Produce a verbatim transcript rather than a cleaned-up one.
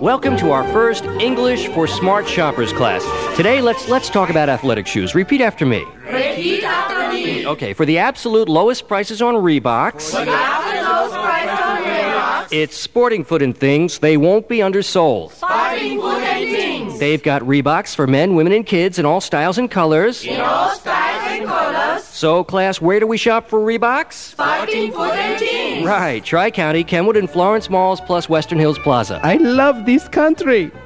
Welcome to our first English for Smart Shoppers class. Today, let's let's talk about athletic shoes. Repeat after me. Repeat after me. Okay, for the absolute lowest prices on Reeboks, For the absolute lowest price on Reeboks, it's sporting foot and things. They won't be undersold. Sporting food and things. They've got Reeboks for men, women, and kids in all styles and colors. In all styles and colors. So, class, where do we shop for Reeboks? Sporting food and things. Right, Tri-County, Kenwood, and Florence Malls, plus Western Hills Plaza. I love this country.